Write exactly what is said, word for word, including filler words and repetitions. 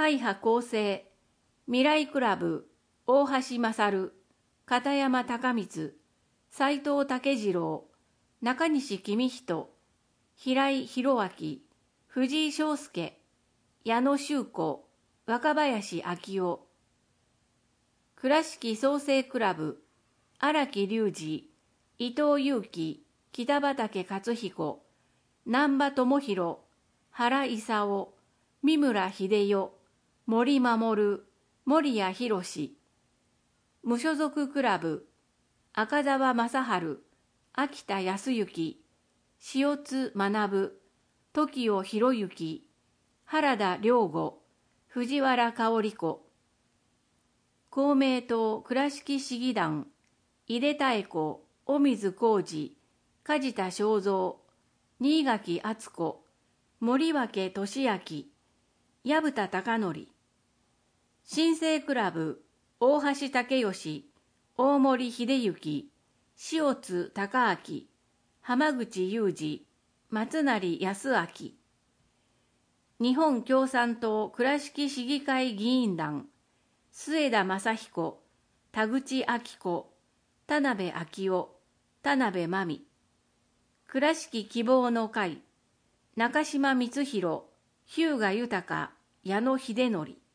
会派構成、未来クラブ、大橋勝、片山高光、斉藤武次郎、中西公人、平井宏明、藤井翔介、矢野修子、若林昭夫。倉敷創生クラブ、荒木隆二、伊藤祐樹、北畠克彦、難波智弘、原勲、三村秀代、森守、森谷博。無所属クラブ、赤澤正治、秋田康之、塩津学、時尾博之、原田良吾、藤原香織子。公明党倉敷市議団、井出妙子、尾水浩二、梶田正三、新垣敦子、森脇俊明、薮田貴則。新生クラブ、大橋武義、大森秀之、塩津隆明、浜口雄二、松成康明。日本共産党倉敷市議会議員団、末田正彦、田口明子、田辺昭夫、田辺真美。倉敷希望の会、中島光弘、日向豊、矢野秀則。